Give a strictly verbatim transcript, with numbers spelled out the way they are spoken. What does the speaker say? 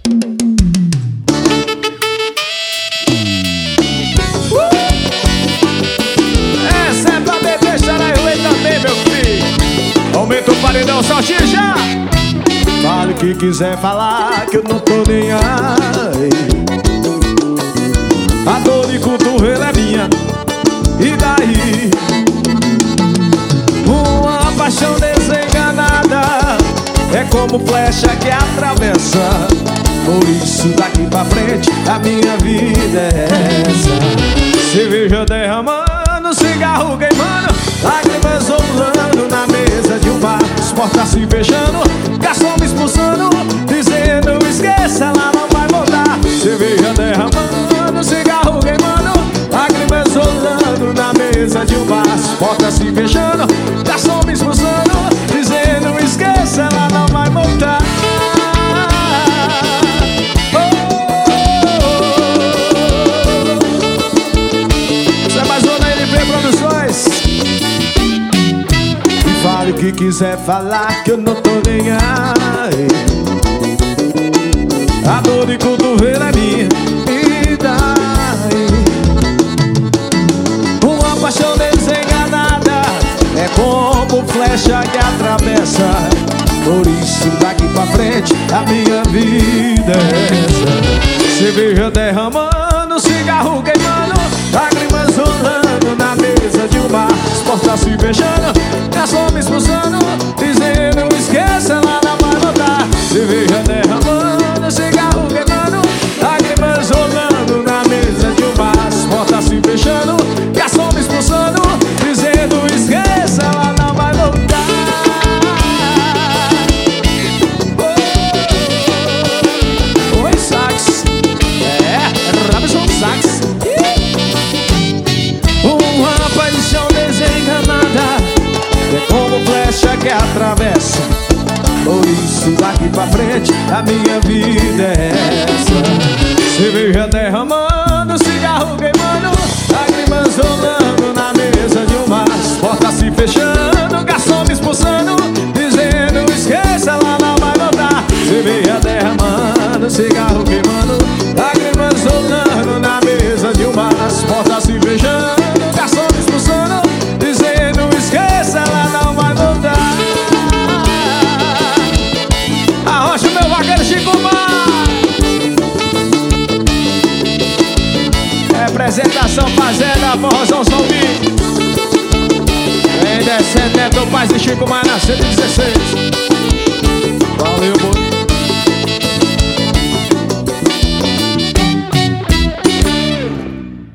Essa é pra beber, xarai também, meu filho. Aumenta o paredão, salsicha. Fale o que quiser falar, que eu não tô nem aí. A dor de cotovelo é minha, e daí? Uma paixão desenganada é como flecha que atravessa. Por isso daqui pra frente a minha vida é essa. Cerveja derramando, cigarro queimando, lágrimas rolando na mesa de um bar. As portas se fechando, garçom me expulsando, dizendo esqueça, ela não vai voltar. Cerveja derramando, cigarro queimando, lágrimas rolando na mesa de um bar. As portas se fechando, garçom me expulsando, dizendo esqueça, ela não vai voltar. Isso é mais uma da L P Produções. E fale o que quiser falar, que eu não tô nem aí. A dor de cotovelo é minha, e daí? Uma paixão desenganada é como flecha que atravessa. Por isso daqui pra frente a minha vida é essa. Cerveja derramando, cigarro queimando, lágrimas rolando na mesa de um bar. As portas se fechando, garçom me expulsando, dizendo esqueça, ela não vai voltar. Cerveja derramando, cigarro queimando, lágrimas rolando na mesa de um bar. As portas se fechando, garçom me expulsando, dizendo esqueça, ela não vai voltar. Oh, oi, sax. É, Robinson Sax. Uma paixão desenganada é como flecha que atravessa. Por isso daqui pra frente a minha vida é essa. Cerveja derramando, cigarro queimando, lágrimas rolando na mesa de um bar. As portas se fechando, garçom me expulsando, dizendo esqueça, ela não vai voltar. Cerveja derramando, cigarro queimando, lágrimas rolando na mesa de um bar. As portas se fechando, garçom me expulsando, dizendo esqueça, ela não vai voltar. Arrocha o meu vaqueiro Chico Mar. Representação Fazenda, Forrozão Salvi. Vem descendo, é do Paz e Chico Mar na cento e dezesseis. Valeu,